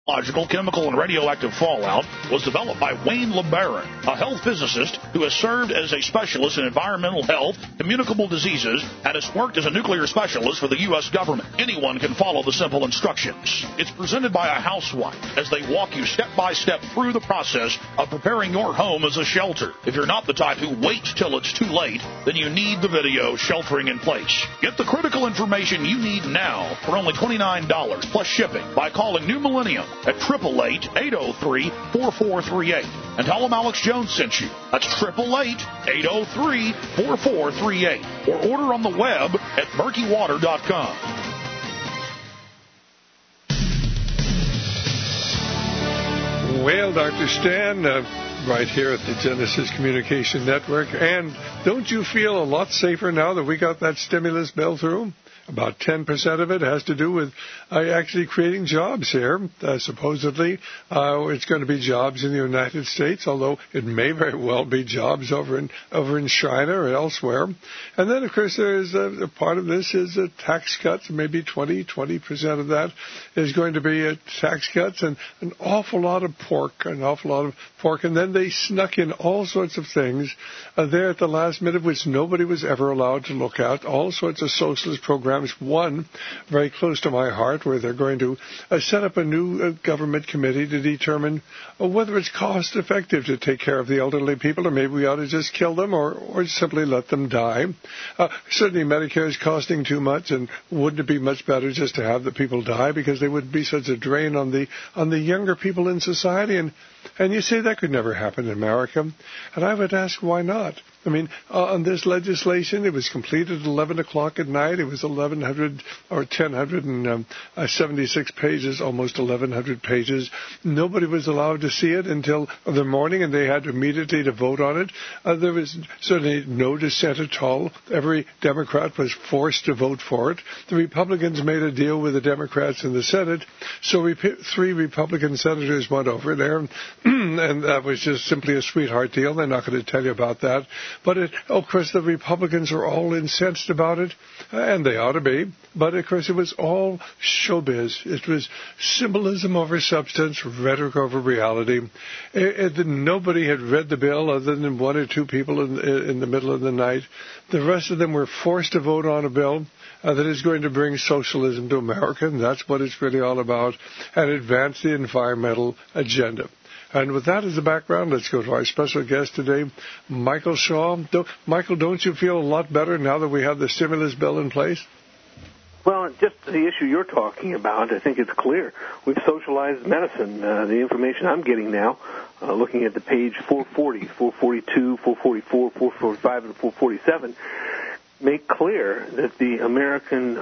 Biological, chemical, and radioactive fallout was developed by Wayne LeBaron, a health physicist who has served as a specialist in environmental health, communicable diseases, and has worked as a nuclear specialist for the U.S. government. Anyone can follow the simple instructions. It's presented by a housewife as they walk you step by step through the process of preparing your home as a shelter. If you're not the type who waits till it's too late, then you need the video Sheltering in Place. Get the critical information you need now for only $29 plus shipping by calling New Millennium at 888-803-4438. And tell them Alex Jones sent you. That's 888-803-4438. Or order on the web at murkywater.com. Well, Dr. Stan, right here at the Genesis Communication Network. And don't you feel a lot safer now that we got that stimulus bill through? About 10% of it has to do with actually creating jobs here. Supposedly, it's going to be jobs in the United States, although it may very well be jobs over in China or elsewhere. And then, of course, there's a part of this is tax cuts. Maybe 20% of that is going to be tax cuts and an awful lot of pork. And then they snuck in all sorts of things there at the last minute, which nobody was ever allowed to look at. All sorts of socialist programs. One very close to my heart, where they're going to set up a new government committee to determine whether it's cost effective to take care of the elderly people, or maybe we ought to just kill them or simply let them die. Certainly Medicare is costing too much, and wouldn't it be much better just to have the people die, because they wouldn't be such a drain on the younger people in society. And you say that could never happen in America. And I would ask, why not? I mean, on this legislation, it was completed at 11 o'clock at night. It was 1,176 pages, almost 1,100 pages. Nobody was allowed to see it until the morning, and they had immediately to vote on it. There was certainly no dissent at all. Every Democrat was forced to vote for it. The Republicans made a deal with the Democrats in the Senate, so 3 Republican senators went over there, and that was just simply a sweetheart deal. They're not going to tell you about that. But, of course, the Republicans are all incensed about it, and they ought to be. But, of course, it was all showbiz. It was symbolism over substance, rhetoric over reality. Nobody had read the bill other than 1 or 2 people in the middle of the night. The rest of them were forced to vote on a bill that is going to bring socialism to America, and that's what it's really all about, and advance the environmental agenda. And with that as a background, let's go to our special guest today, Michael Shaw. Michael, don't you feel a lot better now that we have the stimulus bill in place? Well, just the issue you're talking about, I think it's clear. We've socialized medicine. The information I'm getting now, looking at the page 440, 442, 444, 445, and 447, make clear that the American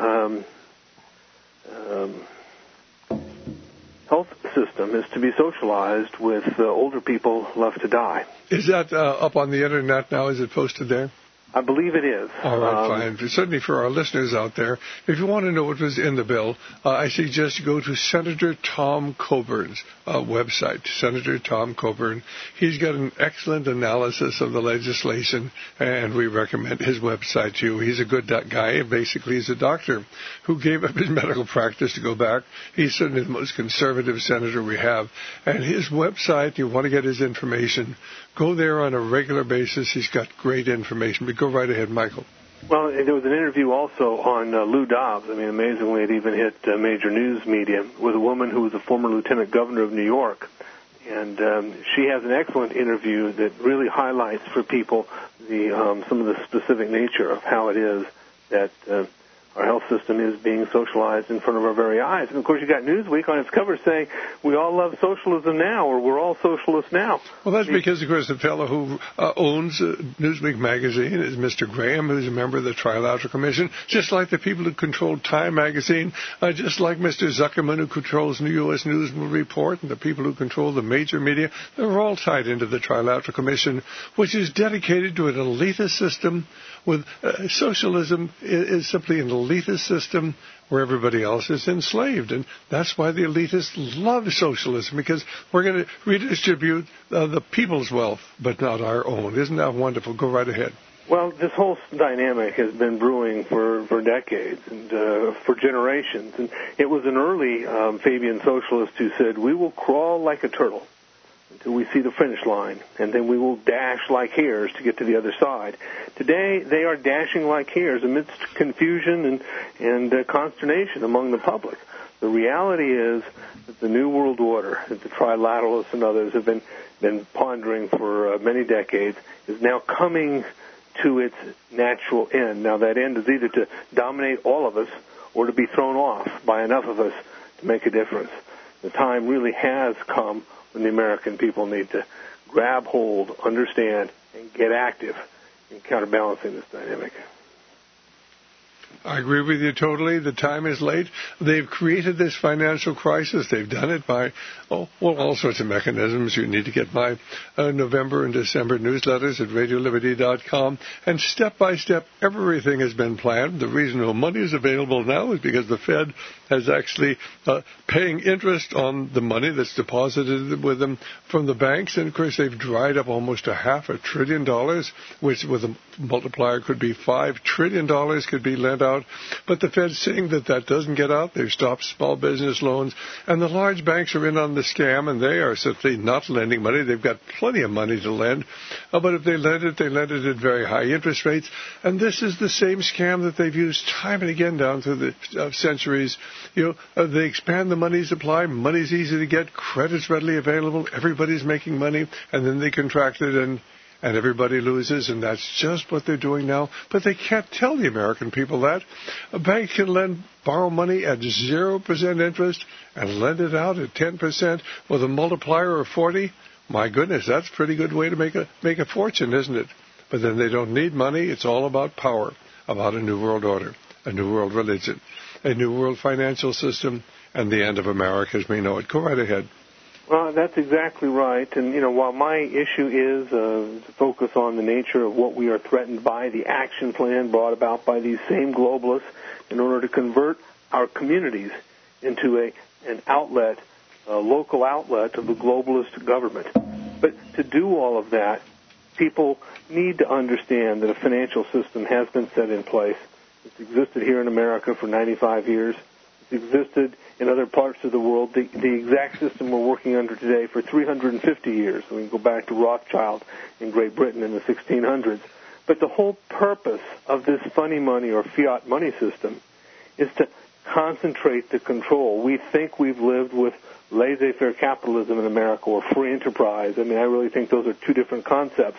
health system is to be socialized with older people left to die. Is that up on the Internet now? Is it posted there? I believe it is. All right, fine. Certainly for our listeners out there, if you want to know what was in the bill, I suggest you go to Senator Tom Coburn's website, Senator Tom Coburn. He's got an excellent analysis of the legislation, and we recommend his website to you. He's a good guy. Basically, he's a doctor who gave up his medical practice to go back. He's certainly the most conservative senator we have. And his website, you want to get his information, go there on a regular basis. He's got great information. But go right ahead, Michael. Well, there was an interview also on Lou Dobbs. I mean, amazingly, it even hit major news media with a woman who was a former lieutenant governor of New York. And she has an excellent interview that really highlights for people some of the specific nature of how it is that our health system is being socialized in front of our very eyes. And, of course, you got Newsweek on its cover saying, we all love socialism now, or we're all socialists now. Well, that's because, of course, the fellow who owns Newsweek magazine is Mr. Graham, who's a member of the Trilateral Commission, just like the people who control Time magazine, just like Mr. Zuckerman, who controls the U.S. News and Report, and the people who control the major media. They're all tied into the Trilateral Commission, which is dedicated to an elitist system with socialism is simply an elitist system where everybody else is enslaved. And that's why the elitists love socialism, because we're going to redistribute the people's wealth, but not our own. Isn't that wonderful? Go right ahead. Well, this whole dynamic has been brewing for decades and for generations. And it was an early Fabian socialist who said, "We will crawl like a turtle until we see the finish line, and then we will dash like hares to get to the other side." Today, they are dashing like hares amidst confusion and consternation among the public. The reality is that the New World Order, that the Trilateralists and others have been pondering for many decades, is now coming to its natural end. Now, that end is either to dominate all of us or to be thrown off by enough of us to make a difference. The time really has come when the American people need to grab hold, understand, and get active in counterbalancing this dynamic. I agree with you totally. The time is late. They've created this financial crisis. They've done it by, all sorts of mechanisms. You need to get my November and December newsletters at RadioLiberty.com. And step by step, everything has been planned. The reason no money is available now is because the Fed has actually paying interest on the money that's deposited with them from the banks. And, of course, they've dried up almost $500 billion, which with a multiplier could be $5 trillion could be lent out. But the Fed's saying that doesn't get out. They've stopped small business loans. And the large banks are in on the scam, and they are simply not lending money. They've got plenty of money to lend. But if they lend it at very high interest rates. And this is the same scam that they've used time and again down through the centuries. They expand the money supply. Money's easy to get. Credit's readily available. Everybody's making money. And then they contract it and everybody loses, and that's just what they're doing now. But they can't tell the American people that. A bank can borrow money at 0% interest and lend it out at 10% with a multiplier of 40. My goodness, that's a pretty good way to make a fortune, isn't it? But then they don't need money. It's all about power, about a new world order, a new world religion, a new world financial system, and the end of America as we know it. Go right ahead. Well, that's exactly right. And, while my issue is to focus on the nature of what we are threatened by, the action plan brought about by these same globalists in order to convert our communities into an outlet, a local outlet of the globalist government. But to do all of that, people need to understand that a financial system has been set in place. It's existed here in America for 95 years. It's existed in other parts of the world, the exact system we're working under today for 350 years. We can go back to Rothschild in Great Britain in the 1600s. But the whole purpose of this funny money or fiat money system is to concentrate the control. We think we've lived with laissez-faire capitalism in America or free enterprise. I really think those are two different concepts,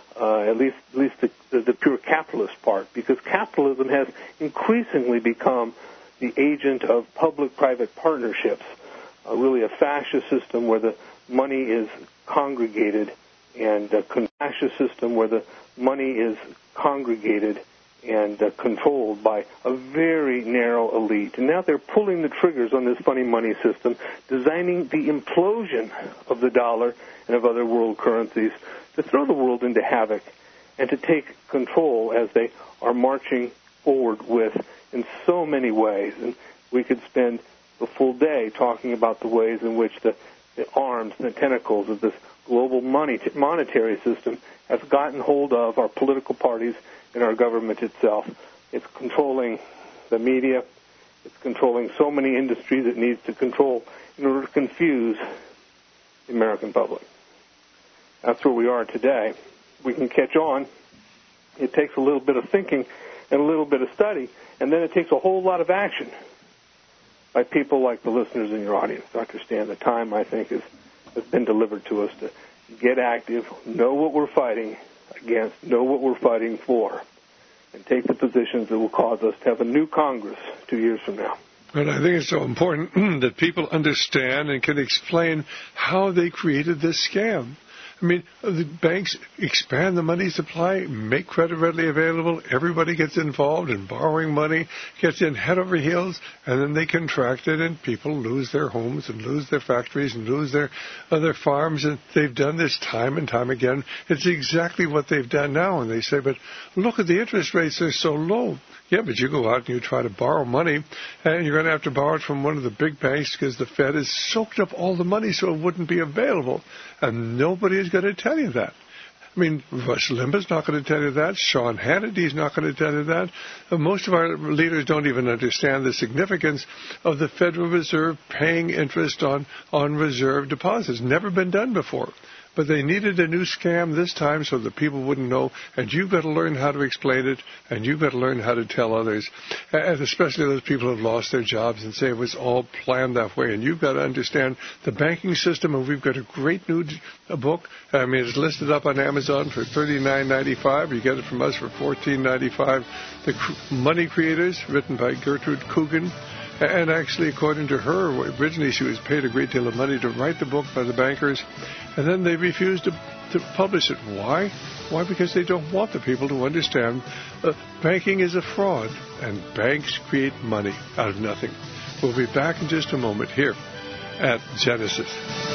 at least the pure capitalist part, because capitalism has increasingly become the agent of public-private partnerships, really a fascist system where the money is congregated, and a fascist system where the money is congregated and controlled by a very narrow elite. And now they're pulling the triggers on this funny money system, designing the implosion of the dollar and of other world currencies to throw the world into havoc and to take control as they are marching forward with in so many ways. And we could spend the full day talking about the ways in which the arms and the tentacles of this global monetary system have gotten hold of our political parties and our government itself. It's controlling the media. It's controlling so many industries it needs to control in order to confuse the American public. That's where we are today. We can catch on. It takes a little bit of thinking and a little bit of study, and then it takes a whole lot of action by people like the listeners in your audience. Dr. Stan, the time, I think, has been delivered to us to get active, know what we're fighting against, know what we're fighting for, and take the positions that will cause us to have a new Congress 2 years from now. And I think it's so important that people understand and can explain how they created this scam. The banks expand the money supply, make credit readily available. Everybody gets involved in borrowing money, gets in head over heels, and then they contract it, and people lose their homes and lose their factories and lose their farms. And they've done this time and time again. It's exactly what they've done now. And they say, but look at the interest rates, they're so low. Yeah, but you go out and you try to borrow money, and you're going to have to borrow it from one of the big banks because the Fed has soaked up all the money so it wouldn't be available. And nobody is going to tell you that. I mean, Rush Limbaugh's not going to tell you that. Sean Hannity's not going to tell you that. Most of our leaders don't even understand the significance of the Federal Reserve paying interest on reserve deposits. Never been done before. But they needed a new scam this time so that people wouldn't know, and you've got to learn how to explain it, and you've got to learn how to tell others, and especially those people who have lost their jobs and say it was all planned that way. And you've got to understand the banking system, and we've got a great new book. I mean, it's listed up on Amazon for $39.95. You get it from us for $14.95. The Money Creators, written by Gertrude Coogan. And actually, according to her, originally she was paid a great deal of money to write the book by the bankers, and then they refused to publish it. Why? Why? Because they don't want the people to understand banking is a fraud, and banks create money out of nothing. We'll be back in just a moment here at Genesis.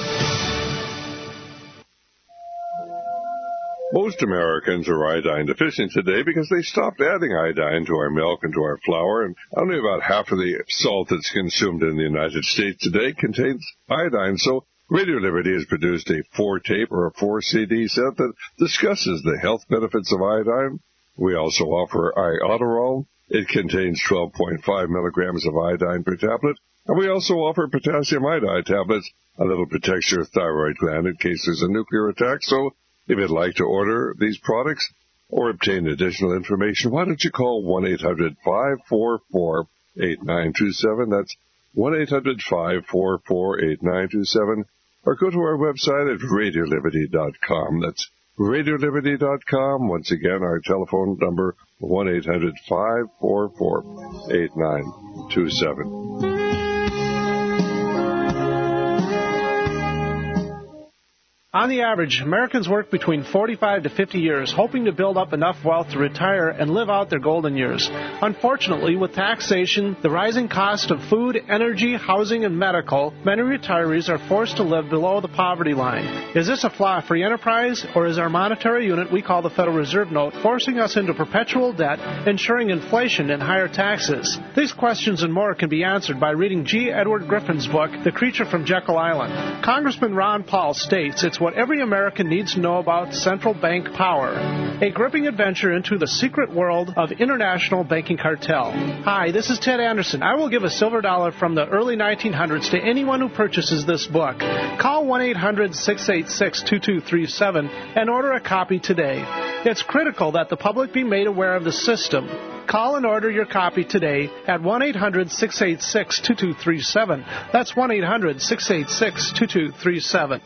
Most Americans are iodine deficient today because they stopped adding iodine to our milk and to our flour, and only about half of the salt that's consumed in the United States today contains iodine. So Radio Liberty has produced a 4-tape or a 4-CD set that discusses the health benefits of iodine. We also offer Iodoral. It contains 12.5 milligrams of iodine per tablet. And we also offer potassium iodide tablets. A little protects your thyroid gland in case there's a nuclear attack. So if you'd like to order these products or obtain additional information, why don't you call 1-800-544-8927. That's 1-800-544-8927. Or go to our website at RadioLiberty.com. That's RadioLiberty.com. Once again, our telephone number, 1-800-544-8927. On the average, Americans work between 45 to 50 years, hoping to build up enough wealth to retire and live out their golden years. Unfortunately, with taxation, the rising cost of food, energy, housing, and medical, many retirees are forced to live below the poverty line. Is this a flaw free enterprise, or is our monetary unit we call the Federal Reserve Note forcing us into perpetual debt, ensuring inflation and higher taxes? These questions and more can be answered by reading G. Edward Griffin's book, The Creature from Jekyll Island. Congressman Ron Paul states it's what every American needs to know about central bank power. A gripping adventure into the secret world of international banking cartel. Hi, this is Ted Anderson. I will give a silver dollar from the early 1900s to anyone who purchases this book. Call 1-800-686-2237 and order a copy today. It's critical that the public be made aware of the system. Call and order your copy today at 1-800-686-2237. That's 1-800-686-2237.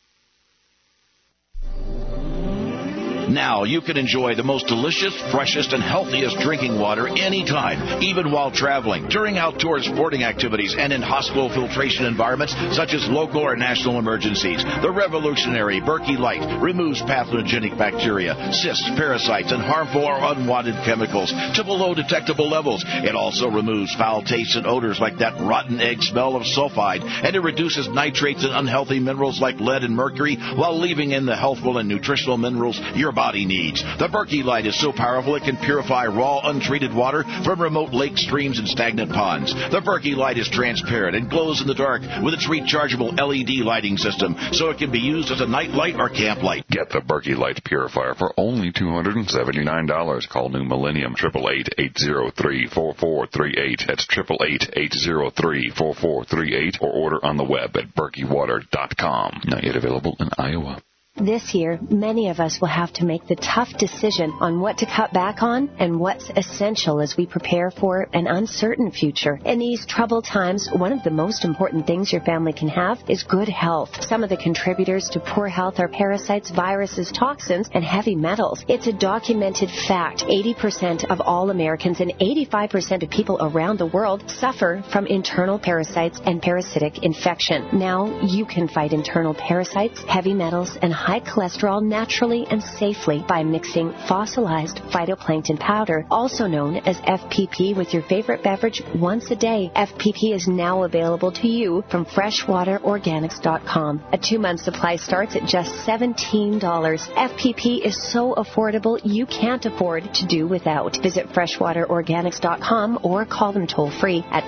Now you can enjoy the most delicious, freshest, and healthiest drinking water anytime, even while traveling, during outdoor sporting activities, and in hospital filtration environments such as local or national emergencies. The revolutionary Berkey Light removes pathogenic bacteria, cysts, parasites, and harmful or unwanted chemicals to below detectable levels. It also removes foul tastes and odors like that rotten egg smell of sulfide, and it reduces nitrates and unhealthy minerals like lead and mercury while leaving in the healthful and nutritional minerals your body needs. The Berkey Light is so powerful it can purify raw, untreated water from remote lakes, streams, and stagnant ponds. The Berkey Light is transparent and glows in the dark with its rechargeable LED lighting system, so it can be used as a night light or camp light. Get the Berkey Light Purifier for only $279. Call New Millennium 888-803-4438. That's 888-803-4438, or order on the web at berkeywater.com. Not yet available in Iowa. This year, many of us will have to make the tough decision on what to cut back on and what's essential as we prepare for an uncertain future. In these troubled times, one of the most important things your family can have is good health. Some of the contributors to poor health are parasites, viruses, toxins, and heavy metals. It's a documented fact. 80% of all Americans and 85% of people around the world suffer from internal parasites and parasitic infection. Now you can fight internal parasites, heavy metals, and high cholesterol naturally and safely by mixing fossilized phytoplankton powder, also known as FPP, with your favorite beverage once a day. FPP is now available to you from freshwaterorganics.com. A 2-month supply starts at just $17. FPP is so affordable you can't afford to do without. Visit freshwaterorganics.com or call them toll-free at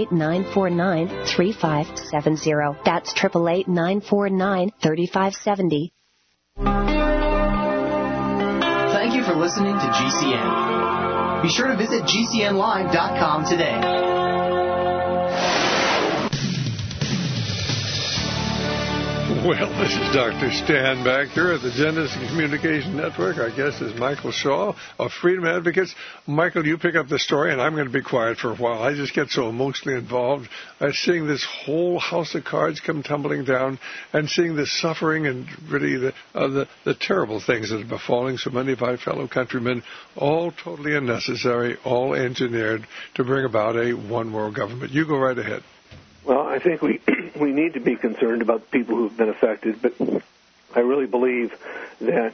888-949-3570. That's 888-949-3570. listening to GCN. Be sure to visit GCNlive.com today. Well, this is Dr. Stan back here at the Genesis Communication Network. Our guest is Michael Shaw of Freedom Advocates. Michael, you pick up the story, and I'm going to be quiet for a while. I just get so emotionally involved by seeing this whole house of cards come tumbling down and seeing the suffering and really the terrible things that are befalling so many of our fellow countrymen, all totally unnecessary, all engineered to bring about a one-world government. You go right ahead. Well, I think we need to be concerned about the people who have been affected, but I really believe that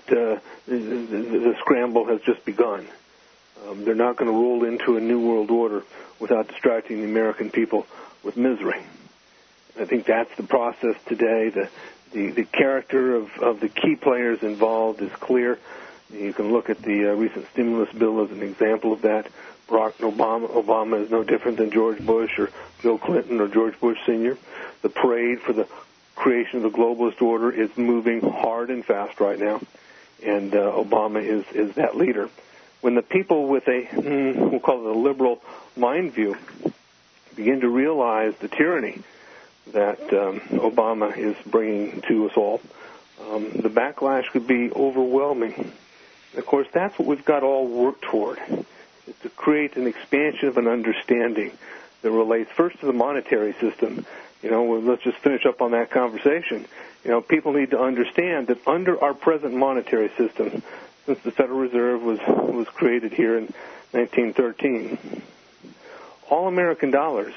the scramble has just begun. They're not going to roll into a new world order without distracting the American people with misery. I think that's the process today. The character of the key players involved is clear. You can look at the recent stimulus bill as an example of that. Barack Obama is no different than George Bush or Bill Clinton or George Bush Sr. The parade for the creation of the globalist order is moving hard and fast right now, and Obama is that leader. When the people with we'll call it a liberal mind view, begin to realize the tyranny that Obama is bringing to us all, the backlash could be overwhelming. And of course, that's what we've got to all work toward, is to create an expansion of an understanding that relates first to the monetary system. Let's just finish up on that conversation. People need to understand that under our present monetary system, since the Federal Reserve was created here in 1913, all American dollars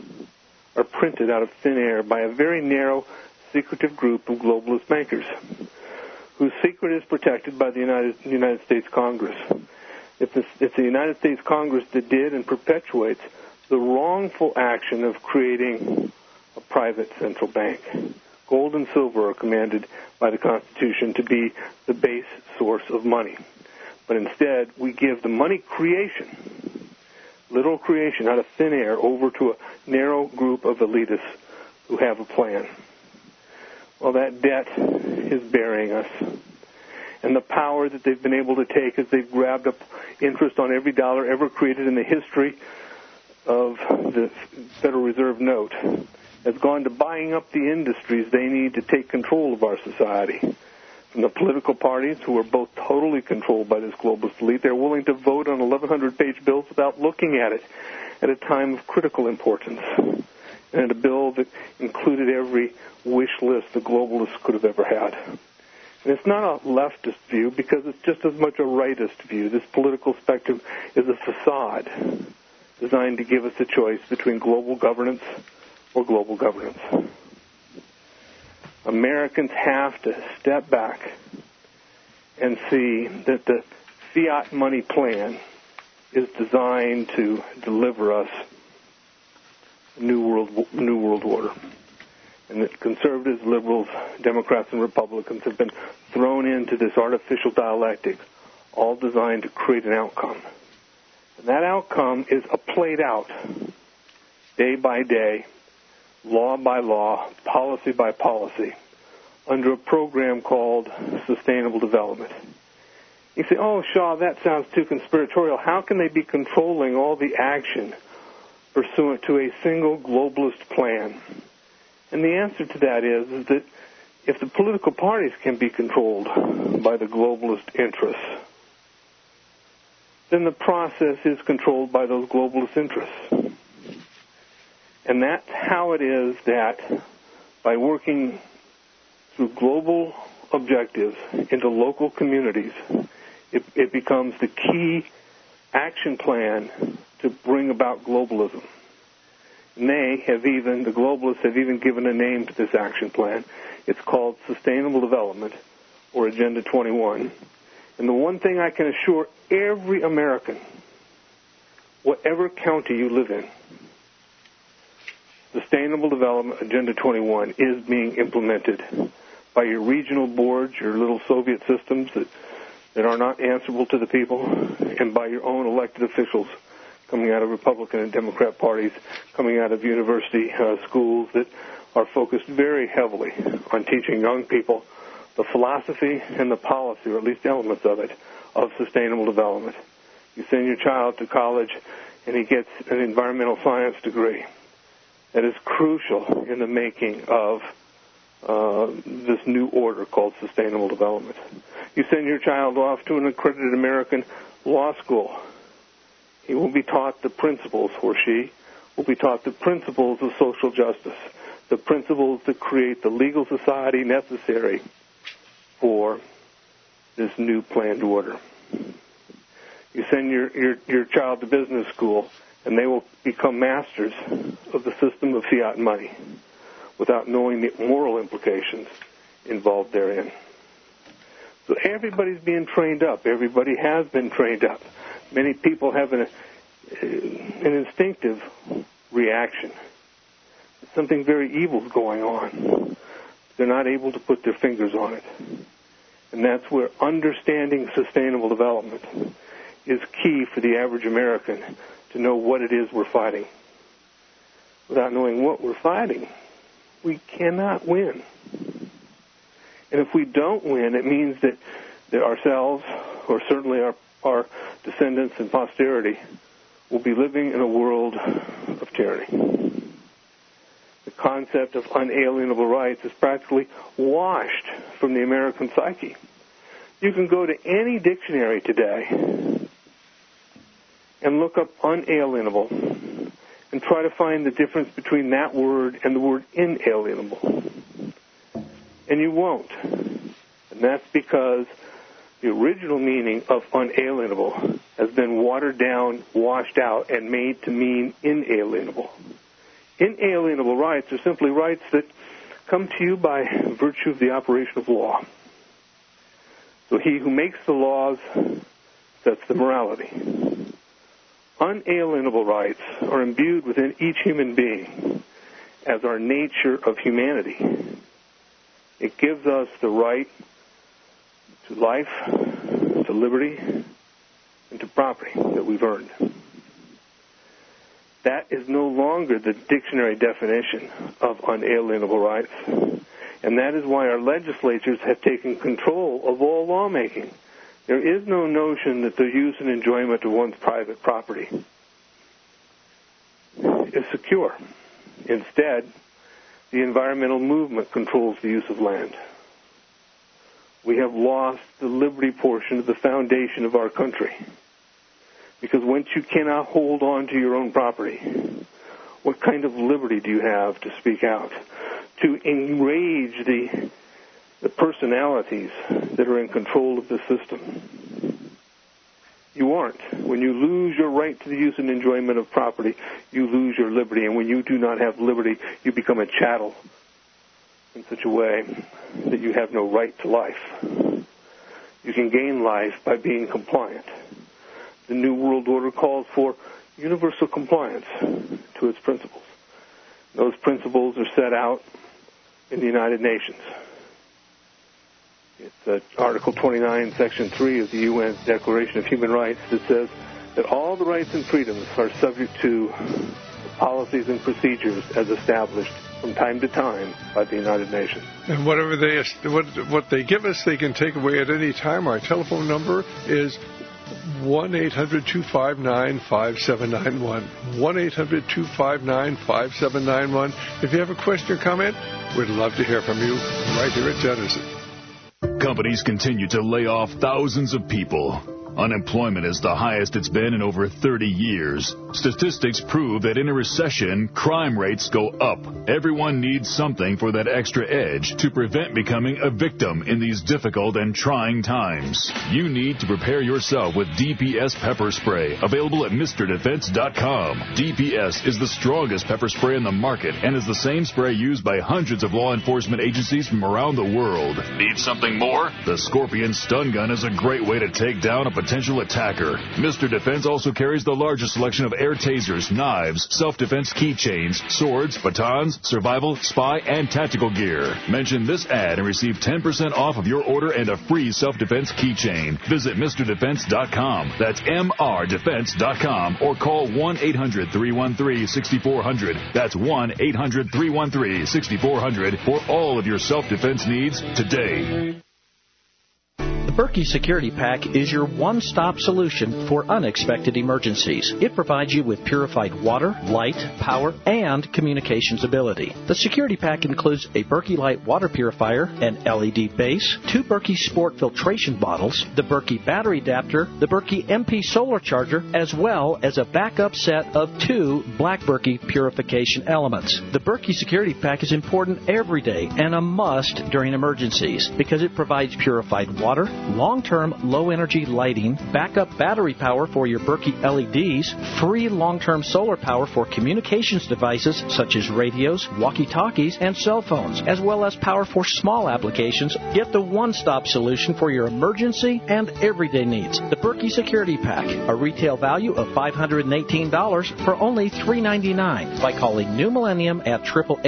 are printed out of thin air by a very narrow, secretive group of globalist bankers, whose secret is protected by the United States Congress. It's the United States Congress that did and perpetuates the wrongful action of creating a private central bank. Gold and silver are commanded by the Constitution to be the base source of money. But instead, we give the money creation, literal creation, out of thin air over to a narrow group of elitists who have a plan. Well, that debt is burying us. And the power that they've been able to take as they've grabbed up interest on every dollar ever created in the history of the Federal Reserve note has gone to buying up the industries they need to take control of our society. From the political parties, who are both totally controlled by this globalist elite, they're willing to vote on 1,100-page bills without looking at it at a time of critical importance, and a bill that included every wish list the globalists could have ever had. And it's not a leftist view, because it's just as much a rightist view. This political spectrum is a facade designed to give us a choice between global governance or global governance. Americans have to step back and see that the fiat money plan is designed to deliver us a new world order. And that conservatives, liberals, Democrats, and Republicans have been thrown into this artificial dialectic, all designed to create an outcome. And that outcome is played out day by day, law by law, policy by policy, under a program called Sustainable Development. You say, oh, Shaw, that sounds too conspiratorial. How can they be controlling all the action pursuant to a single globalist plan? And the answer to that is that if the political parties can be controlled by the globalist interests, then the process is controlled by those globalist interests. And that's how it is that by working through global objectives into local communities, it becomes the key action plan to bring about globalism. The globalists have even given a name to this action plan. It's called Sustainable Development, or Agenda 21. And the one thing I can assure every American, whatever county you live in, Sustainable Development Agenda 21 is being implemented by your regional boards, your little Soviet systems that are not answerable to the people, and by your own elected officials coming out of Republican and Democrat parties, coming out of university schools that are focused very heavily on teaching young people the philosophy and the policy, or at least elements of it, of sustainable development. You send your child to college and he gets an environmental science degree. That is crucial in the making of this new order called sustainable development. You send your child off to an accredited American law school. He will be taught the principles, or she will be taught the principles of social justice, the principles that create the legal society necessary for this new planned order. You send your child to business school, and they will become masters of the system of fiat money without knowing the moral implications involved therein. So everybody's being trained up. Everybody has been trained up. Many people have an instinctive reaction. Something very evil is going on. They're not able to put their fingers on it. And that's where understanding sustainable development is key for the average American to know what it is we're fighting. Without knowing what we're fighting, we cannot win. And if we don't win, it means that ourselves, or certainly our descendants and posterity, will be living in a world of tyranny. The concept of unalienable rights is practically washed from the American psyche. You can go to any dictionary today and look up unalienable and try to find the difference between that word and the word inalienable. And you won't. And that's because the original meaning of unalienable has been watered down, washed out, and made to mean inalienable. Inalienable rights are simply rights that come to you by virtue of the operation of law. So he who makes the laws sets the morality. Unalienable rights are imbued within each human being as our nature of humanity. It gives us the right to life, to liberty, and to property that we've earned. That is no longer the dictionary definition of unalienable rights, and that is why our legislatures have taken control of all lawmaking. There is no notion that the use and enjoyment of one's private property is secure. Instead, the environmental movement controls the use of land. We have lost the liberty portion of the foundation of our country. Because once you cannot hold on to your own property, what kind of liberty do you have to speak out, to enrage the personalities that are in control of the system? You aren't. When you lose your right to the use and enjoyment of property, you lose your liberty. And when you do not have liberty, you become a chattel in such a way that you have no right to life. You can gain life by being compliant. The New World Order calls for universal compliance to its principles. Those principles are set out in the United Nations. It's Article 29, Section 3 of the UN Declaration of Human Rights that says that all the rights and freedoms are subject to policies and procedures as established from time to time by the United Nations. And whatever what they give us, they can take away at any time. Our telephone number is 1-800-259-5791. 1-800-259-5791. If you have a question or comment, we'd love to hear from you right here at Genesis. Companies continue to lay off thousands of people. Unemployment is the highest it's been in over 30 years. Statistics prove that in a recession, crime rates go up. Everyone needs something for that extra edge to prevent becoming a victim in these difficult and trying times. You need to prepare yourself with DPS pepper spray, available at MrDefense.com. DPS is the strongest pepper spray in the market and is the same spray used by hundreds of law enforcement agencies from around the world. Need something more? The Scorpion Stun Gun is a great way to take down a potential attacker. Mr. Defense also carries the largest selection of air tasers, knives, self-defense keychains, swords, batons, survival, spy, and tactical gear. Mention this ad and receive 10% off of your order and a free self-defense keychain. Visit MrDefense.com. That's MRDefense.com or call 1-800-313-6400. That's 1-800-313-6400 for all of your self-defense needs today. Berkey Security Pack is your one-stop solution for unexpected emergencies. It provides you with purified water, light, power, and communications ability. The Security Pack includes a Berkey Light water purifier, an LED base, 2 Berkey Sport filtration bottles, the Berkey battery adapter, the Berkey MP solar charger, as well as a backup set of 2 Black Berkey purification elements. The Berkey Security Pack is important every day and a must during emergencies because it provides purified water, long-term low-energy lighting, backup battery power for your Berkey LEDs, free long-term solar power for communications devices such as radios, walkie-talkies, and cell phones, as well as power for small applications. Get the one-stop solution for your emergency and everyday needs. The Berkey Security Pack, a retail value of $518 for only $399 by calling New Millennium at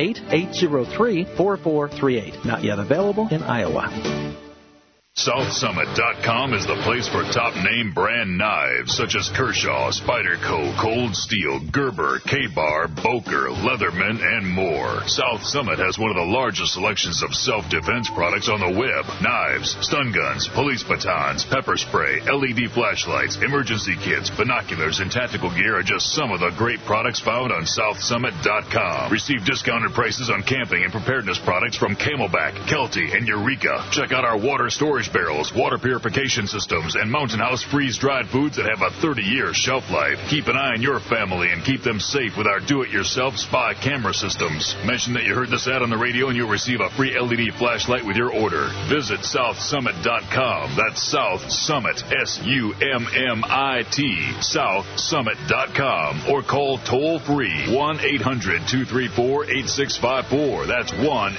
888-803-4438. Not yet available in Iowa. SouthSummit.com is the place for top name brand knives such as Kershaw, Spyderco, Cold Steel, Gerber, K-Bar, Boker, Leatherman, and more. South Summit has one of the largest selections of self-defense products on the web. Knives, stun guns, police batons, pepper spray, LED flashlights, emergency kits, binoculars, and tactical gear are just some of the great products found on SouthSummit.com. Receive discounted prices on camping and preparedness products from Camelback, Kelty, and Eureka. Check out our water storage barrels, water purification systems, and Mountain House freeze-dried foods that have a 30-year shelf life. Keep an eye on your family and keep them safe with our do-it-yourself spy camera systems. Mention that you heard this ad on the radio and you'll receive a free LED flashlight with your order. Visit SouthSummit.com. That's South Summit, SUMMIT, SouthSummit.com. Or call toll-free 1-800-234-8654. That's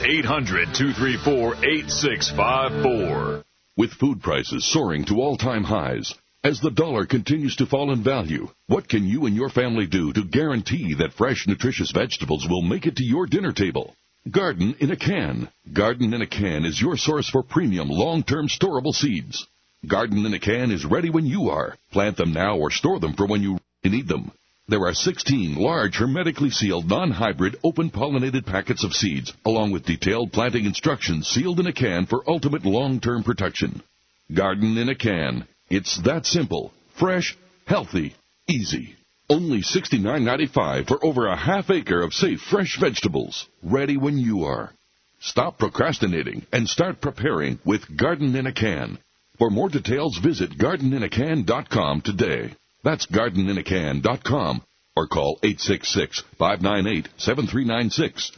1-800-234-8654. With food prices soaring to all-time highs, as the dollar continues to fall in value, what can you and your family do to guarantee that fresh, nutritious vegetables will make it to your dinner table? Garden in a Can. Garden in a Can is your source for premium, long-term storable seeds. Garden in a Can is ready when you are. Plant them now or store them for when you need them. There are 16 large, hermetically sealed, non-hybrid, open-pollinated packets of seeds, along with detailed planting instructions sealed in a can for ultimate long-term protection. Garden in a Can. It's that simple, fresh, healthy, easy. Only $69.95 for over a half acre of safe, fresh vegetables, ready when you are. Stop procrastinating and start preparing with Garden in a Can. For more details, visit gardeninacan.com today. That's gardeninacan.com or call 866-598-7396,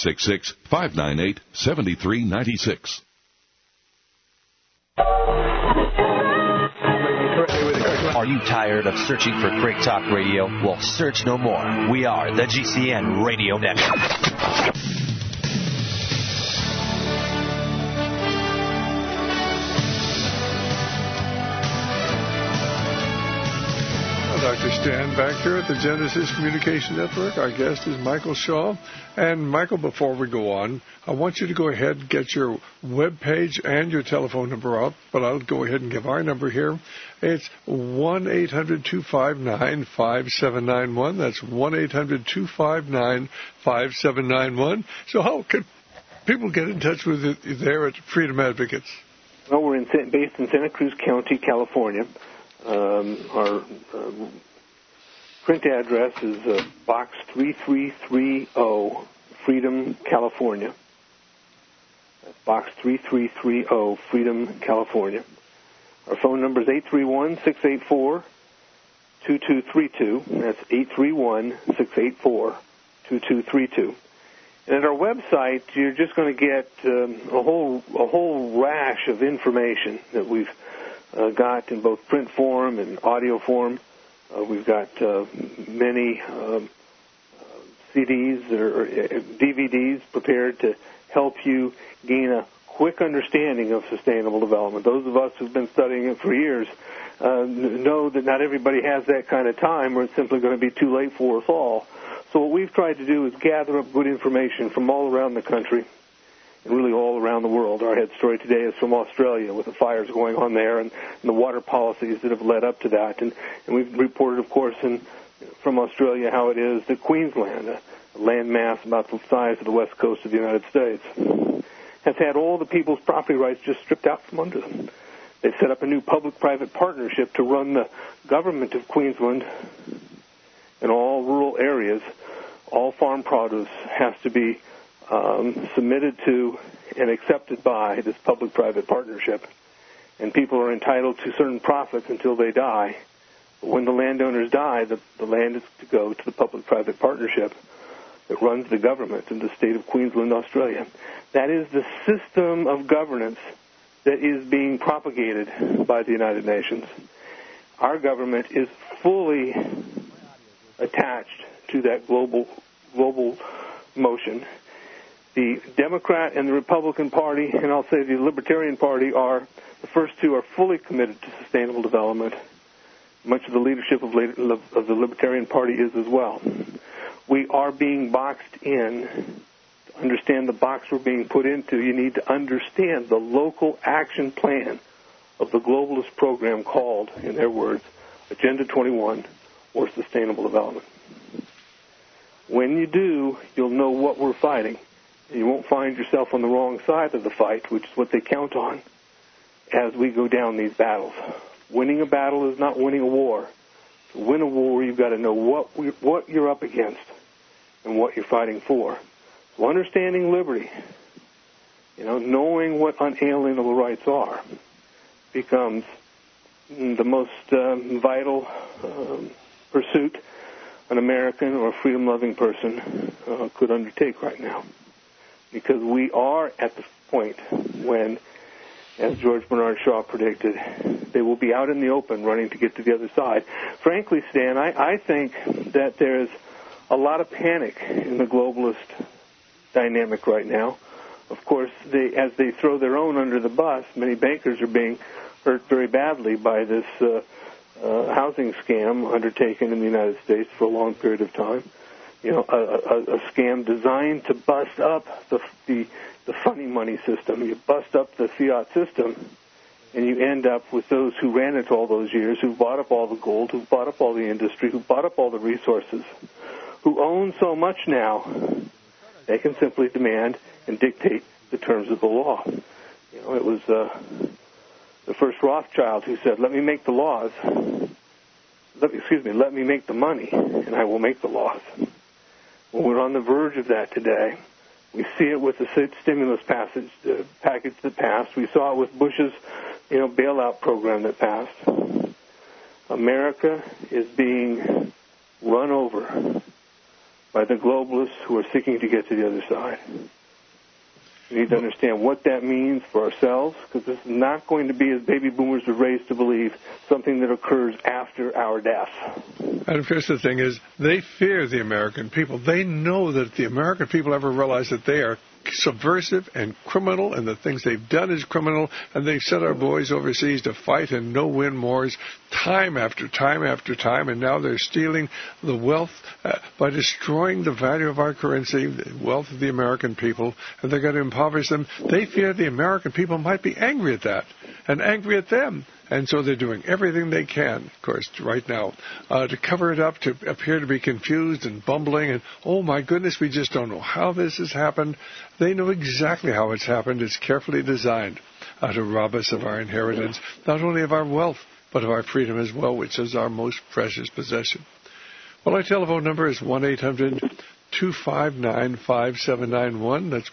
866-598-7396. Are you tired of searching for great talk radio? Well, search no more. We are the GCN Radio Network. Dr. Stan back here at the Genesis Communication Network. Our guest is Michael Shaw. And, Michael, before we go on, I want you to go ahead and get your web page and your telephone number out, but I'll go ahead and give our number here. It's 1-800-259-5791. That's 1-800-259-5791. So how can people get in touch with you there at Freedom Advocates? Well, we're based in Santa Cruz County, California. Our print address is Box 3330, Freedom, California. That's Box 3330, Freedom, California. Our phone number is 831-684-2232. That's 831-684-2232. And at our website, you're just going to get a whole rash of information that we've got in both print form and audio form. We've got many CDs or DVDs prepared to help you gain a quick understanding of sustainable development. Those of us who've been studying it for years know that not everybody has that kind of time, or it's simply going to be too late for us all. So what we've tried to do is gather up good information from all around the country and really all around the world. Our head story today is from Australia, with the fires going on there and the water policies that have led up to that. And we've reported, of course, from Australia how it is that Queensland, a land mass about the size of the west coast of the United States, has had all the people's property rights just stripped out from under them. They've set up a new public-private partnership to run the government of Queensland in all rural areas. All farm produce has to be submitted to and accepted by this public-private partnership. And people are entitled to certain profits until they die. But when the landowners die, the land is to go to the public-private partnership that runs the government in the state of Queensland, Australia. That is the system of governance that is being propagated by the United Nations. Our government is fully attached to that global motion. The Democrat and the Republican Party, and I'll say the Libertarian Party, the first two are fully committed to sustainable development. Much of the leadership of the Libertarian Party is as well. We are being boxed in. To understand the box we're being put into, you need to understand the local action plan of the globalist program called, in their words, Agenda 21, or Sustainable Development. When you do, you'll know what we're fighting. You won't find yourself on the wrong side of the fight, which is what they count on as we go down these battles. Winning a battle is not winning a war. To win a war, you've got to know what you're up against and what you're fighting for. So understanding liberty, knowing what unalienable rights are, becomes the most vital pursuit an American or a freedom-loving person could undertake right now. Because we are at the point when, as George Bernard Shaw predicted, they will be out in the open running to get to the other side. Frankly, Stan, I think that there's a lot of panic in the globalist dynamic right now. Of course, as they throw their own under the bus, many bankers are being hurt very badly by this housing scam undertaken in the United States for a long period of time. A scam designed to bust up the funny money system. You bust up the fiat system, and you end up with those who ran it all those years, who bought up all the gold, who bought up all the industry, who bought up all the resources, who own so much now, they can simply demand and dictate the terms of the law. It was the first Rothschild who said, let me make the laws. Let me make the money, and I will make the laws. Well, we're on the verge of that today. We see it with the stimulus package that passed. We saw it with Bush's, bailout program that passed. America is being run over by the globalists who are seeking to get to the other side. We need to understand what that means for ourselves, because this is not going to be, as baby boomers are raised to believe, something that occurs after our death. And of course the thing is, they fear the American people. They know that if the American people ever realize that they are subversive and criminal, and the things they've done is criminal, and they've sent our boys overseas to fight in no-win wars time after time after time, and now they're stealing the wealth by destroying the value of our currency, the wealth of the American people, and they're going to impoverish them. They fear the American people might be angry at that, and angry at them. And so they're doing everything they can, of course, right now, to cover it up, to appear to be confused and bumbling. And, oh, my goodness, we just don't know how this has happened. They know exactly how it's happened. It's carefully designed to rob us of our inheritance, not only of our wealth, but of our freedom as well, which is our most precious possession. Well, our telephone number is 1-800-259-5791. That's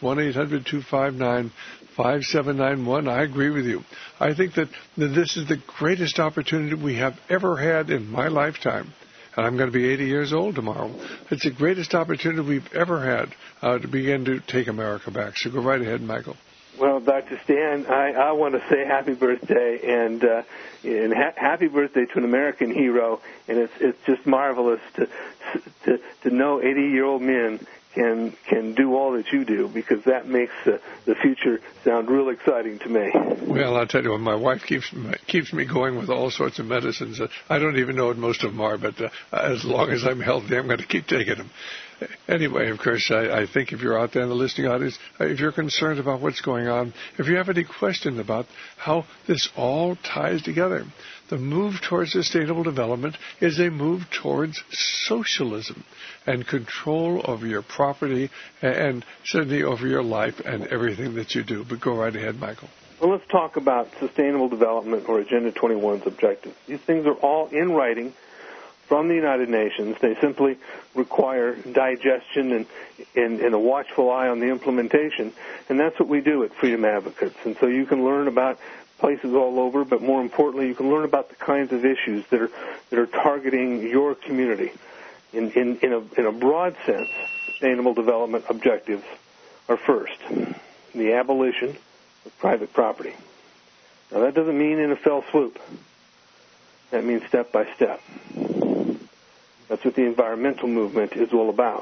1-800-259-5791. I agree with you. I think that this is the greatest opportunity we have ever had in my lifetime. And I'm going to be 80 years old tomorrow. It's the greatest opportunity we've ever had to begin to take America back. So go right ahead, Michael. Well, Dr. Stan, I want to say happy birthday, and happy birthday to an American hero. And it's just marvelous to know 80-year-old men can do all that you do, because that makes the future sound real exciting to me. Well, I'll tell you what, my wife keeps me going with all sorts of medicines. I don't even know what most of them are, but as long as I'm healthy, I'm going to keep taking them. Anyway, of course, I think if you're out there in the listening audience, if you're concerned about what's going on, if you have any question about how this all ties together, the move towards sustainable development is a move towards socialism and control over your property and certainly over your life and everything that you do. But go right ahead, Michael. Well, let's talk about sustainable development or Agenda 21's objectives. These things are all in writing from the United Nations. They simply require digestion and a watchful eye on the implementation, and that's what we do at Freedom Advocates. And so you can learn about places all over, but more importantly, you can learn about the kinds of issues that are targeting your community. In a broad sense, sustainable development objectives are first, the abolition of private property. Now, that doesn't mean in a fell swoop. That means step by step. That's what the environmental movement is all about.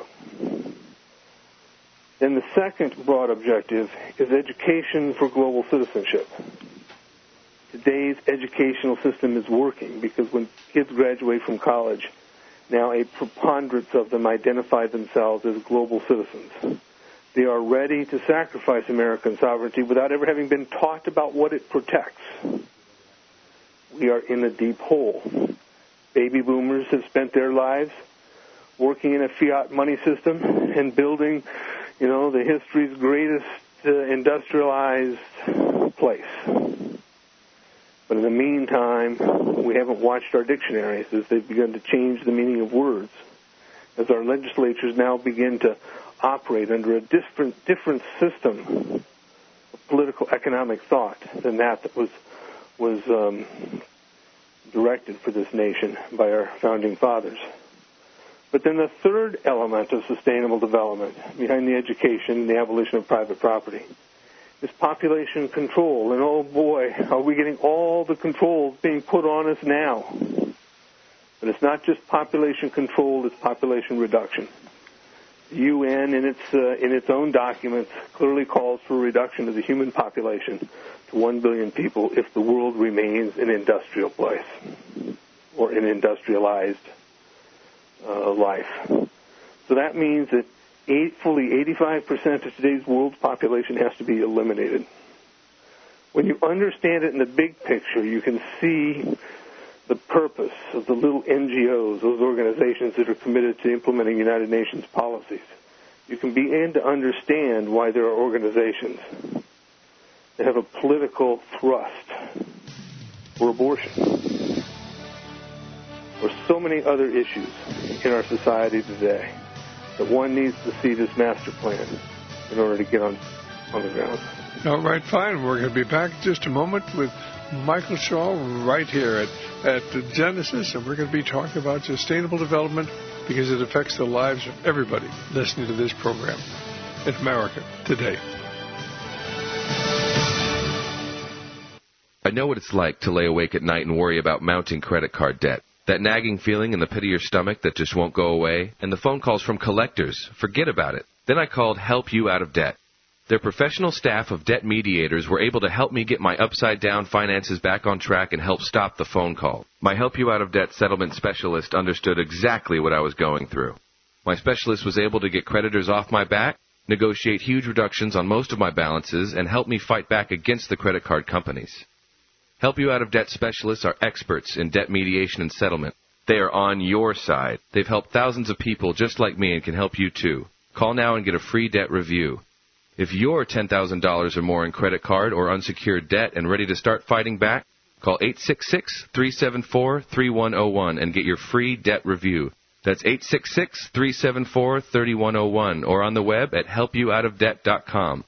Then the second broad objective is education for global citizenship. Today's educational system is working because when kids graduate from college, now a preponderance of them identify themselves as global citizens. They are ready to sacrifice American sovereignty without ever having been taught about what it protects. We are in a deep hole. Baby boomers have spent their lives working in a fiat money system and building, the history's greatest industrialized place. But in the meantime, we haven't watched our dictionaries as they've begun to change the meaning of words, as our legislatures now begin to operate under a different system of political economic thought than that was directed for this nation by our founding fathers. But then the third element of sustainable development, behind the education and the abolition of private property, is population control. And oh boy, are we getting all the controls being put on us now. But it's not just population control, it's population reduction. The UN, in its own documents, clearly calls for a reduction of the human population to 1 billion people if the world remains an industrial place or an industrialized life. So that means that fully 85% of today's world's population has to be eliminated. When you understand it in the big picture, you can see the purpose of the little NGOs, those organizations that are committed to implementing United Nations policies. You can begin to understand why there are organizations that have a political thrust for abortion or so many other issues in our society today that one needs to see this master plan in order to get on the ground. All right, fine. We're going to be back in just a moment with Michael Shaw right here at Genesis, and we're going to be talking about sustainable development because it affects the lives of everybody listening to this program in America today. I know what it's like to lay awake at night and worry about mounting credit card debt. That nagging feeling in the pit of your stomach that just won't go away, and the phone calls from collectors. Forget about it. Then I called Help You Out of Debt. Their professional staff of debt mediators were able to help me get my upside-down finances back on track and help stop the phone call. My Help You Out of Debt settlement specialist understood exactly what I was going through. My specialist was able to get creditors off my back, negotiate huge reductions on most of my balances, and help me fight back against the credit card companies. Help You Out of Debt specialists are experts in debt mediation and settlement. They are on your side. They've helped thousands of people just like me and can help you too. Call now and get a free debt review. If you're $10,000 or more in credit card or unsecured debt and ready to start fighting back, call 866-374-3101 and get your free debt review. That's 866-374-3101 or on the web at helpyououtofdebt.com.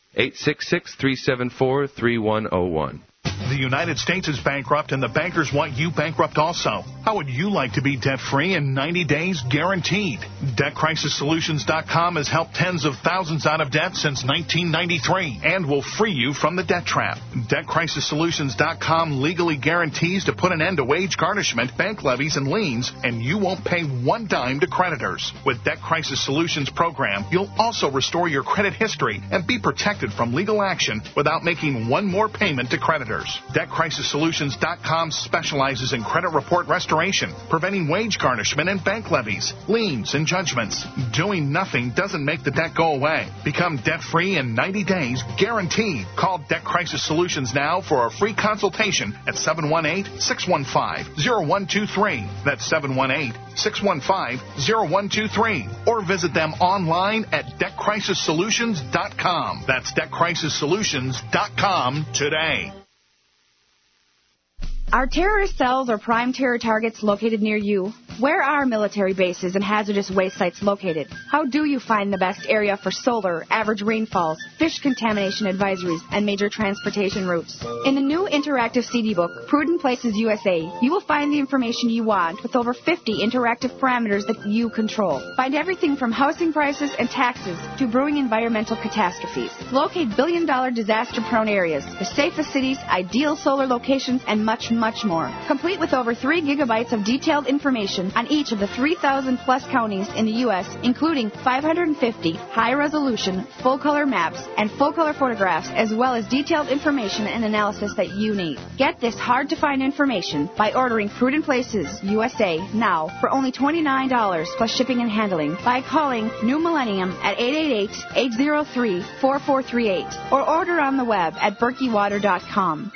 866-374-3101. The United States is bankrupt, and the bankers want you bankrupt also. How would you like to be debt-free in 90 days, guaranteed? DebtCrisisSolutions.com has helped tens of thousands out of debt since 1993 and will free you from the debt trap. DebtCrisisSolutions.com legally guarantees to put an end to wage garnishment, bank levies, and liens, and you won't pay one dime to creditors. With Debt Crisis Solutions program, you'll also restore your credit history and be protected from legal action without making one more payment to creditors. DebtCrisisSolutions.com specializes in credit report restoration, preventing wage garnishment and bank levies, liens, and judgments. Doing nothing doesn't make the debt go away. Become debt-free in 90 days, guaranteed. Call Debt Crisis Solutions now for a free consultation at 718-615-0123. That's 718-615-0123. Or visit them online at DebtCrisisSolutions.com. That's DebtCrisisSolutions.com today. Are terrorist cells or prime terror targets located near you? Where are military bases and hazardous waste sites located? How do you find the best area for solar, average rainfalls, fish contamination advisories, and major transportation routes? In the new interactive CD book, Prudent Places USA, you will find the information you want with over 50 interactive parameters that you control. Find everything from housing prices and taxes to brewing environmental catastrophes. Locate billion-dollar disaster-prone areas, the safest cities, ideal solar locations, and much more. Complete with over 3 gigabytes of detailed information on each of the 3,000-plus counties in the U.S., including 550 high-resolution, full-color maps and full-color photographs, as well as detailed information and analysis that you need. Get this hard-to-find information by ordering Prudent Places USA now for only $29 plus shipping and handling by calling New Millennium at 888-803-4438 or order on the web at berkeywater.com.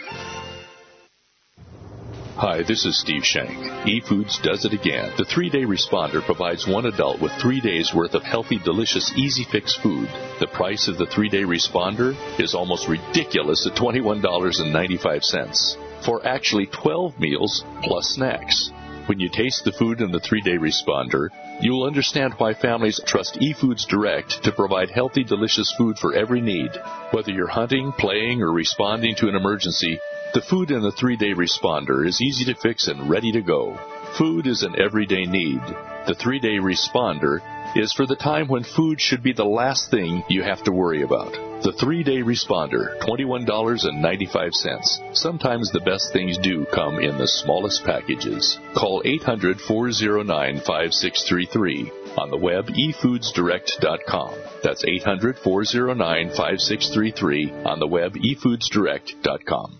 Hi, this is Steve Shank. eFoods does it again. The 3-Day Responder provides one adult with 3 days' worth of healthy, delicious, easy-fix food. The price of the 3-Day Responder is almost ridiculous at $21.95 for actually 12 meals plus snacks. When you taste the food in the 3-Day Responder, you will understand why families trust eFoods Direct to provide healthy, delicious food for every need. Whether you're hunting, playing, or responding to an emergency, the food in the 3-Day Responder is easy to fix and ready to go. Food is an everyday need. The 3-Day Responder is for the time when food should be the last thing you have to worry about. The 3-Day Responder, $21.95. Sometimes the best things do come in the smallest packages. Call 800-409-5633. On the web, efoodsdirect.com. That's 800-409-5633. On the web, efoodsdirect.com.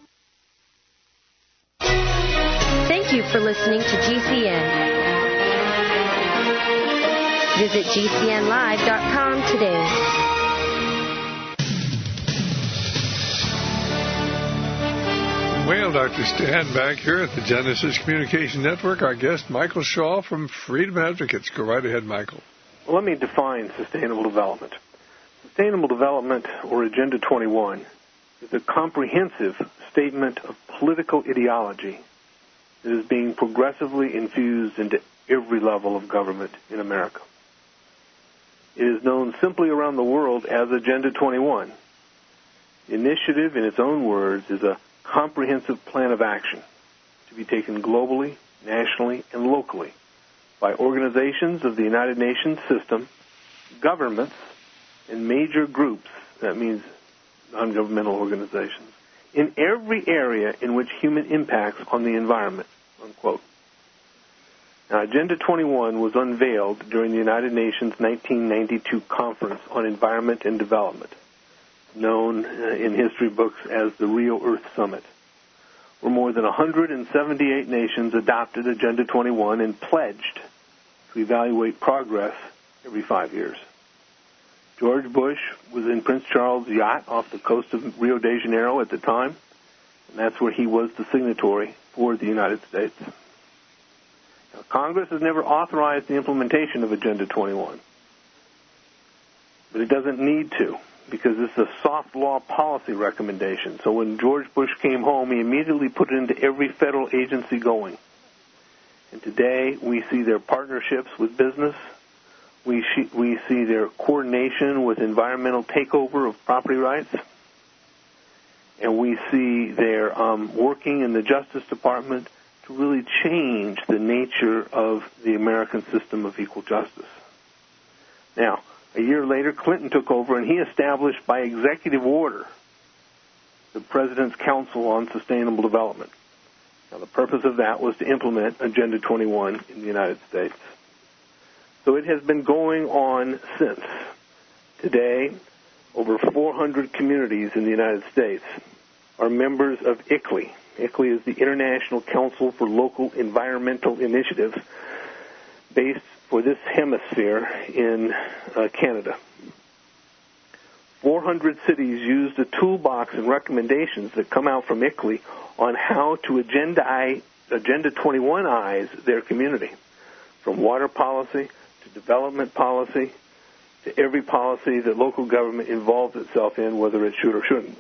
Thank you for listening to GCN. Visit GCNlive.com today. Well, Dr. Stan, back here at the Genesis Communication Network, our guest, Michael Shaw from Freedom Advocates. Go right ahead, Michael. Well, let me define sustainable development. Sustainable development, or Agenda 21, is a comprehensive statement of political ideology that is being progressively infused into every level of government in America. It is known simply around the world as Agenda 21. The initiative, in its own words, is a comprehensive plan of action to be taken globally, nationally, and locally by organizations of the United Nations system, governments, and major groups, that means non-governmental organizations, in every area in which human impacts on the environment, unquote. Now, Agenda 21 was unveiled during the United Nations 1992 Conference on Environment and Development, known in history books as the Rio Earth Summit, where more than 178 nations adopted Agenda 21 and pledged to evaluate progress every 5 years. George Bush was in Prince Charles' yacht off the coast of Rio de Janeiro at the time, and that's where he was the signatory for the United States. Now, Congress has never authorized the implementation of Agenda 21, but it doesn't need to, because this is a soft law policy recommendation. So when George Bush came home, he immediately put it into every federal agency going. And today we see their partnerships with business. We see their coordination with environmental takeover of property rights. And we see their working in the Justice Department to really change the nature of the American system of equal justice. Now, a year later, Clinton took over, and he established by executive order the President's Council on Sustainable Development. Now, the purpose of that was to implement Agenda 21 in the United States. So it has been going on since. Today, over 400 communities in the United States are members of ICLEI. ICLEI is the International Council for Local Environmental Initiatives, based for this hemisphere in Canada. 400 cities used a toolbox and recommendations that come out from ICLEI on how to Agenda 21-ize their community, from water policy to development policy to every policy that local government involves itself in, whether it should or shouldn't.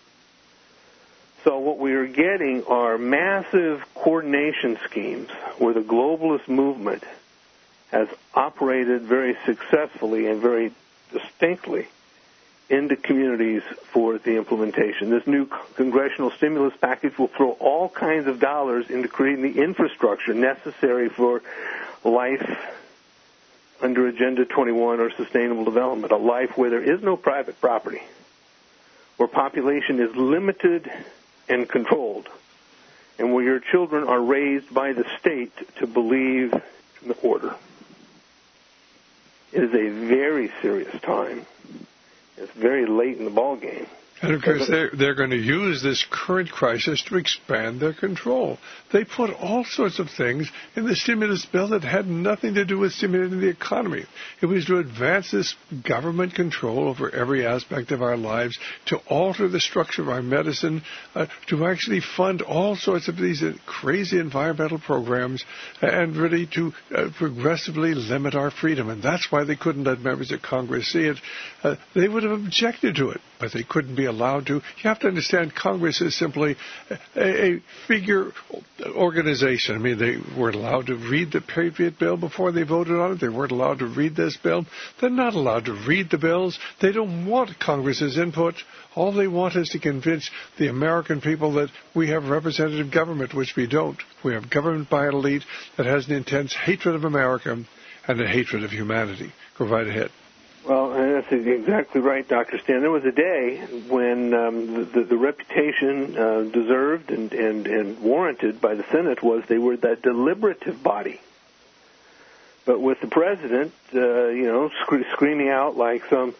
So what we are getting are massive coordination schemes where the globalist movement has operated very successfully and very distinctly into communities for the implementation. This new congressional stimulus package will throw all kinds of dollars into creating the infrastructure necessary for life under Agenda 21 or sustainable development, a life where there is no private property, where population is limited and controlled, and where your children are raised by the state to believe in the order. It is a very serious time. It's very late in the ball game. And, of course, they're going to use this current crisis to expand their control. They put all sorts of things in the stimulus bill that had nothing to do with stimulating the economy. It was to advance this government control over every aspect of our lives, to alter the structure of our medicine, to actually fund all sorts of these crazy environmental programs, and really to progressively limit our freedom. And that's why they couldn't let members of Congress see it. They would have objected to it, but they couldn't be allowed to. You have to understand Congress is simply a figure organization. I mean, they weren't allowed to read the Patriot bill before they voted on it. They weren't allowed to read this bill. They're not allowed to read the bills. They don't want Congress's input. All they want is to convince the American people that we have representative government, which we don't. We have government by an elite that has an intense hatred of America and a hatred of humanity. Go right ahead. Well, that's exactly right, Dr. Stan. There was a day when the reputation deserved and warranted by the Senate was they were that deliberative body. But with the president, screaming out like some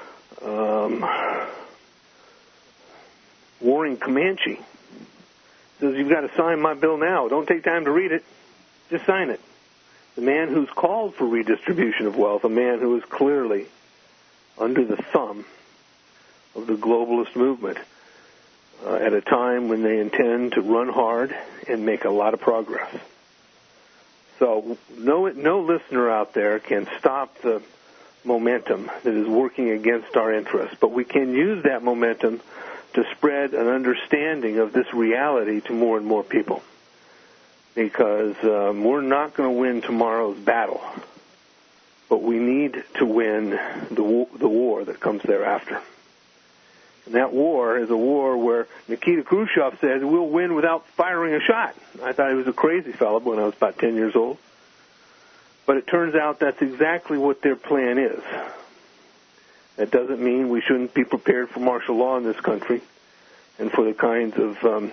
warring Comanche, says, "You've got to sign my bill now. Don't take time to read it. Just sign it." The man who's called for redistribution of wealth, a man who is clearly under the thumb of the globalist movement at a time when they intend to run hard and make a lot of progress. So no listener out there can stop the momentum that is working against our interests, but we can use that momentum to spread an understanding of this reality to more and more people. Because we're not going to win tomorrow's battle, but we need to win the war that comes thereafter. And that war is a war where Nikita Khrushchev said, "We'll win without firing a shot." I thought he was a crazy fellow when I was about 10 years old. But it turns out that's exactly what their plan is. That doesn't mean we shouldn't be prepared for martial law in this country and for the kinds of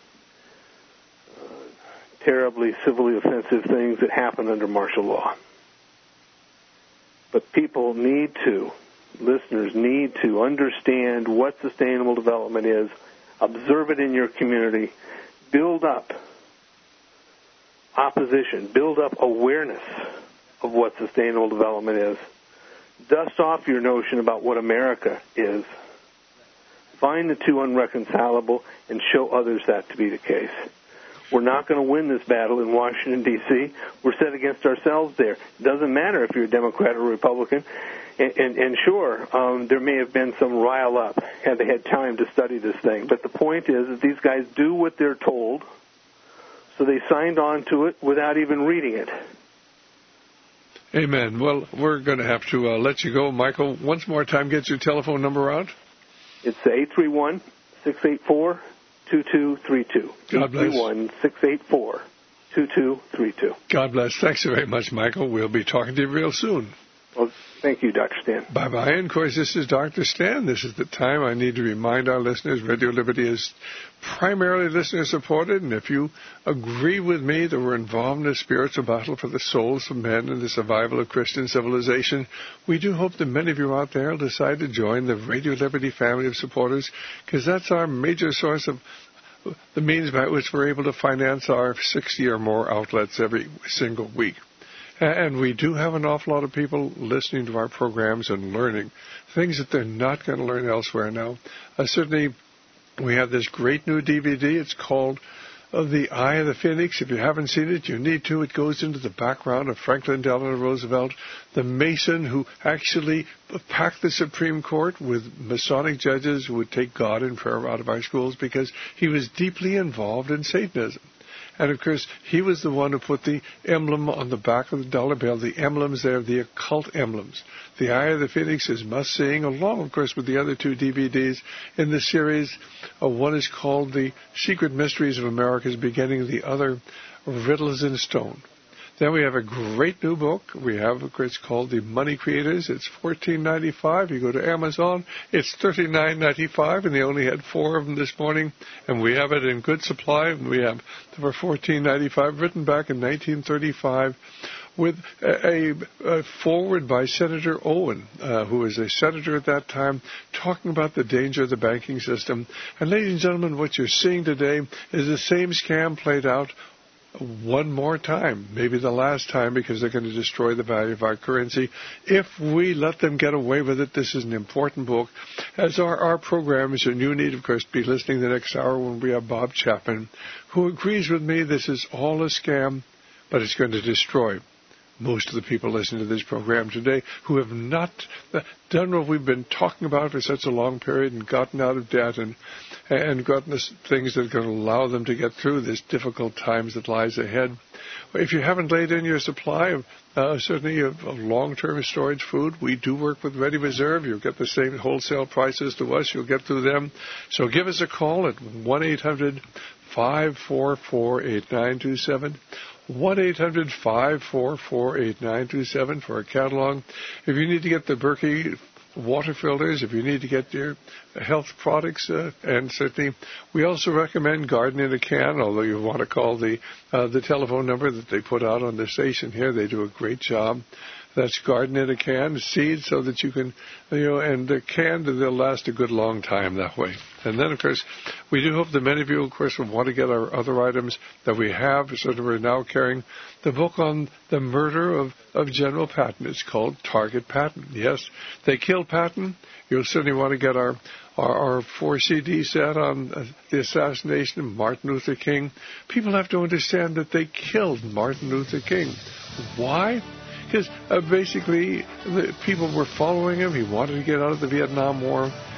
terribly civilly offensive things that happen under martial law. But people need to, listeners need to understand what sustainable development is, observe it in your community, build up opposition, build up awareness of what sustainable development is. Dust off your notion about what America is. Find the two unreconcilable and show others that to be the case. We're not going to win this battle in Washington, D.C. We're set against ourselves there. It doesn't matter if you're a Democrat or Republican. And sure, there may have been some rile up had they had time to study this thing. But the point is that these guys do what they're told, so they signed on to it without even reading it. Amen. Well, we're going to have to let you go. Michael, once more time, get your telephone number out. It's 831-684-2232. God bless. 831-684-2232. God bless. Thanks very much, Michael. We'll be talking to you real soon. Well, thank you, Dr. Stan. Bye-bye. And, of course, this is Dr. Stan. This is the time I need to remind our listeners Radio Liberty is primarily listener-supported, and if you agree with me that we're involved in a spiritual battle for the souls of men and the survival of Christian civilization, we do hope that many of you out there will decide to join the Radio Liberty family of supporters, because that's our major source of the means by which we're able to finance our 60 or more outlets every single week. And we do have an awful lot of people listening to our programs and learning things that they're not going to learn elsewhere now. Certainly, we have this great new DVD. It's called The Eye of the Phoenix. If you haven't seen it, you need to. It goes into the background of Franklin Delano Roosevelt, the Mason who actually packed the Supreme Court with Masonic judges who would take God and prayer out of our schools because he was deeply involved in Satanism. And, of course, he was the one who put the emblem on the back of the dollar bill. The emblems there, the occult emblems. The Eye of the Phoenix is must-seeing, along, of course, with the other two DVDs in the series. One is called The Secret Mysteries of America's Beginning, the other, Riddles in Stone. Then we have a great new book. We have, of course, called The Money Creators. It's $14.95. You go to Amazon, it's $39.95, and they only had 4 of them this morning, and we have it in good supply. And we have for $14.95, written back in 1935, with a foreword by Senator Owen, who was a senator at that time, talking about the danger of the banking system. And, ladies and gentlemen, what you're seeing today is the same scam played out one more time, maybe the last time, because they're going to destroy the value of our currency. If we let them get away with it, this is an important book, as are our programs, and you need, of course, to be listening the next hour when we have Bob Chapman, who agrees with me this is all a scam, but it's going to destroy most of the people listening to this program today who have not done what we've been talking about for such a long period and gotten out of debt and gotten the things that are going to allow them to get through this difficult times that lies ahead. If you haven't laid in your supply of certainly of long-term storage food, we do work with Ready Reserve. You'll get the same wholesale prices to us. You'll get through them. So give us a call at 1-800-544-8927. 1-800-544-8927 for a catalog. If you need to get the Berkey water filters, if you need to get your health products, and certainly we also recommend Garden in a Can, although you want to call the telephone number that they put out on the station here. They do a great job. That's Garden in a Can, seeds so that you can, and the can, they'll last a good long time that way. And then, of course, we do hope that many of you, of course, will want to get our other items that we have. So that we're now carrying the book on the murder of General Patton. It's called Target Patton. Yes, they killed Patton. You'll certainly want to get our 4-CD set on the assassination of Martin Luther King. People have to understand that they killed Martin Luther King. Why? Because basically the people were following him. He wanted to get out of the Vietnam War.